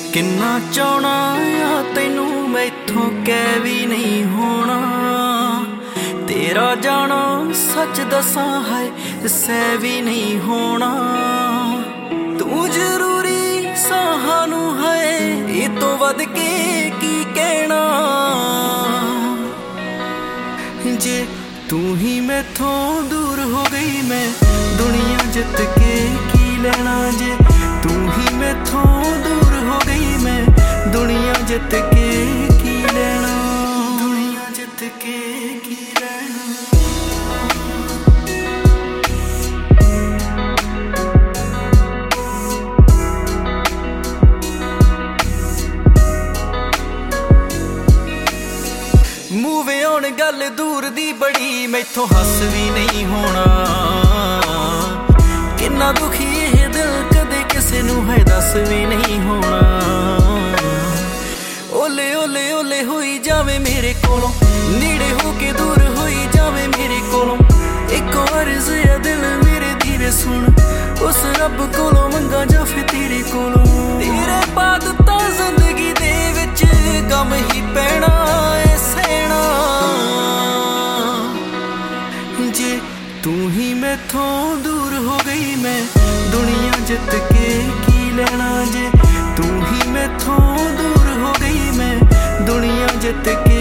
किन्ना चाहना आ तैनू मैथों कह भी नहीं होना। तेरा जाना सच दसा है सह भी नहीं होना। तू जरूरी सानू है ये तो वध के की कहना। जे तू ही मैथों दूर हो गई मैं दुनिया जित के की लेना। जे तू ही मैथों दूर हो गई मैं दुनिया जित के की लेना। दुनिया जित के की लेना। मूव ऑन गल दूर दी बड़ी मैथों हस भी नहीं होना। किन्ना दुखी ये दिल कदे किसे नू है दस भी नहीं होना। ओले ओले ओले होई जावे मेरे कोलों नीड़े होके दूर होई जावे मेरे कोलों। एक अर्ज़ है दिल मेरे धीरे सुन उस रब कोलों मंगा जा फिर तेरे कोलों। तेरे बाद तां जिंदगी दे विच गम ही पैना ऐ सहना। जे तू ही मैथों दूर हो गई मैं दुनिया जित के की लेना। जे तू ही मैथों दूर हो गई मैं दुनिया जित के